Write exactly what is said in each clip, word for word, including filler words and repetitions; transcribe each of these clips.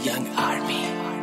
Young Army।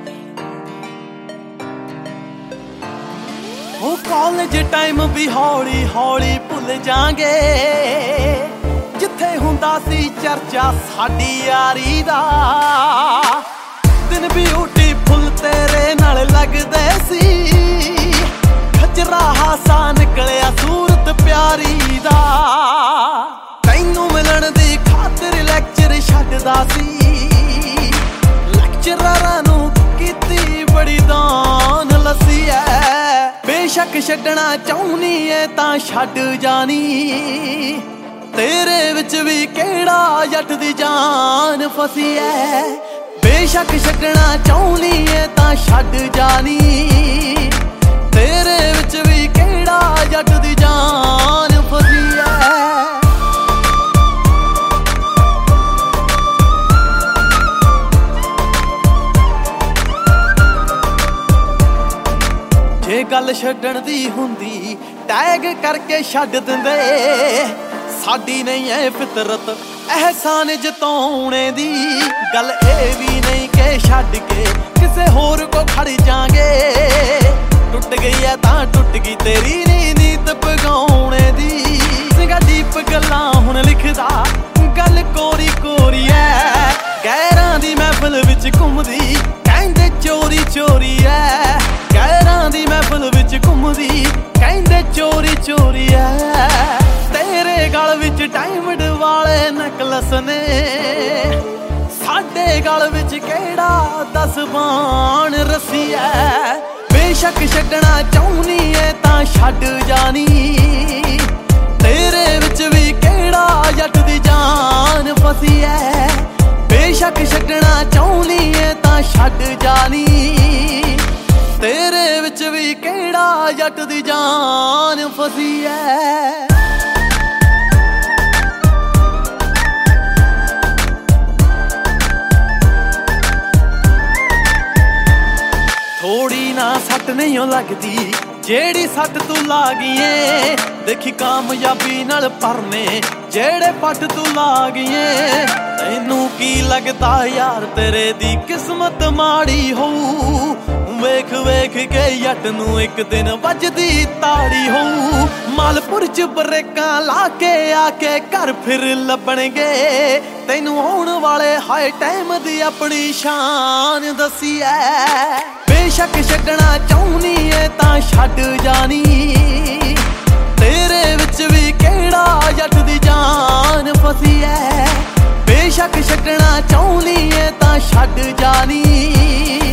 ਉਹ college time ਵੀ ਹੌਲੀ ਹੌਲੀ ਭੁੱਲ ਜਾਾਂਗੇ, ਜਿੱਥੇ ਹੁੰਦਾ ਸੀ ਚਰਚਾ ਸਾਡੀ ਯਾਰੀ ਦਾ। ਦਿਨ ਬਿਊਟੀਫੁਲ ਤੇਰੇ ਨਾਲ ਲੱਗਦੇ ਸੀ, ਖਚਰਾ ਹਾਸਾ ਨਿਕਲਿਆ ਸੂਰਤ ਪਿਆਰੀ ਦਾ। ਤੈਨੂੰ ਮਿਲਣ ਦੀ ਖਾਤਰ ਲੈਕਚਰ ਛੱਡਦਾ ਸੀ, ਲੈਕਚਰਾਰਾਂ ਨੂੰ ਕੀਤੀ ਬੜੀ ਦਾਨ ਲੱਸੀ ਐ। ਬੇਸ਼ੱਕ ਛੱਡਣਾ ਚਾਹੁੰਨੀ ਏ ਤਾਂ ਛੱਡ ਜਾਣੀ, ਤੇਰੇ ਵਿੱਚ ਵੀ ਕਿਹੜਾ ਜੱਟ ਦੀ ਜਾਨ ਫਸੀ ਐ। ਬੇਸ਼ੱਕ ਛੱਡਣਾ ਚਾਹੁੰਨੀ ਏ ਤਾਂ ਛੱਡ ਜਾਣੀ, ਤੇਰੇ ਵਿੱਚ ਵੀ ਕਿਹੜਾ ਜੱਟ ਦੀ ਜਾਨ ਫਸੀ ਐ। ਜੇ ਗੱਲ ਛੱਡਣ ਦੀ ਹੁੰਦੀ ਟੈਗ ਕਰਕੇ ਛੱਡ ਦਿੰਦੇ, ਸਾਡੀ ਨਹੀਂ ਐ ਫਿਤਰਤ ਅਹਿਸਾਨ ਜਤਾਉਣੇ ਦੀ। ਗੱਲ ਇਹ ਵੀ ਨਹੀਂ ਕਿ ਛੱਡ ਕੇ ਕਿਸੇ ਹੋਰ ਕੋ ਖੜ ਜਾਾਂਗੇ, ਟੁੱਟ ਗਈ ਐ ਤਾਂ ਟੁੱਟ ਗਈ ਤੇਰੀ ਨੀ ਨੀਤ ਪਗਾਉਣੇ ਦੀ। ਸਿੰਘਾ ਦੀਪ ਗੱਲਾਂ ਹੁਣ ਲਿਖਦਾ, ਗੱਲ ਕੋਰੀ ਕੋਰੀ ਐ। ਗੈਰਾਂ ਦੀ ਮਹਿਫਲ ਵਿੱਚ ਘੁੰਮਦੀ, ਕਹਿੰਦੇ ਚੋਰੀ ਚੋਰੀ ਐ। ਗੈਰਾਂ ਦੀ ਮਹਿਫਲ ਵਿੱਚ ਘੁੰਮਦੀ, ਕਹਿੰਦੇ ਚੋਰੀ ਚੋਰੀ ਐ। ਤੇਰੇ ਗਲ ਵਿੱਚ ਡਾਇਮੰਡ ਵਾਲੇ ਨੈਕਲਸ ਨੇ, ਸਾਡੇ ਗਲ ਵਿੱਚ ਕਿਹੜਾ ਦਸ ਬਾਣ ਰੱਸੀ ਐ। ਬੇਸ਼ੱਕ ਛੱਡਣਾ ਚਾਹੁੰਨੀ ਏ ਤਾਂ ਛੱਡ ਜਾਣੀ, ਤੇਰੇ ਵਿੱਚ ਵੀ ਕਿਹੜਾ ਜੱਟ ਦੀ ਜਾਨ ਫਸੀ ਐ। ਬੇਸ਼ੱਕ ਛੱਡਣਾ ਚਾਹੁੰਨੀ ਏ ਤਾਂ ਛੱਡ ਜਾਣੀ, ਤੇਰੇ ਵਿੱਚ ਵੀ ਕਿਹੜਾ ਜੱਟ ਦੀ ਜਾਨ ਫਸੀ ਐ। ਥੋੜੀ ਨਾ ਸੱਟ ਨਹੀਂ ਲੱਗਦੀ ਜਿਹੜੀ ਸੱਟ ਤੂੰ ਲਾ ਗਈਏ, ਦੇਖੀ ਕਾਮਯਾਬੀ ਨਾਲ ਭਰਨੇ ਜਿਹੜੇ ਪੱਟ ਤੂੰ ਲਾ ਗਈਏ। ਤੈਨੂੰ ਕੀ ਲੱਗਦਾ ਯਾਰ ਤੇਰੇ ਦੀ ਕਿਸਮਤ ਮਾੜੀ ਹੋਊ, ਵੇਖ ਵੇਖ ਕੇ ਜੱਟ ਨੂੰ ਇੱਕ ਦਿਨ ਵੱਜਦੀ ਤਾੜੀ ਹੋਊ। ਮਾਲਪੁਰ ਚ ਬਰੇਕਾਂ ਲਾ ਕੇ ਆ ਕੇ ਘਰ ਫਿਰ ਲੱਭਣਗੇ, ਤੈਨੂੰ ਆਉਣ ਵਾਲੇ ਹਾਏ ਟਾਈਮ ਦੀ ਆਪਣੀ ਸ਼ਾਨ ਦੱਸੀ ਐ। ਬੇਸ਼ੱਕ ਛੱਡਣਾ ਚਾਹੁੰਨੀ ਏ ਤਾਂ ਛੱਡ ਜਾਣੀ, ਤੇਰੇ ਵਿੱਚ ਵੀ ਕਿਹੜਾ ਜੱਟ ਦੀ ਜਾਨ ਫਸੀ ਐ। ਬੇਸ਼ੱਕ ਛੱਡਣਾ ਚਾਹੁੰਨੀ ਏ ਤਾਂ ਛੱਡ ਜਾਣੀ,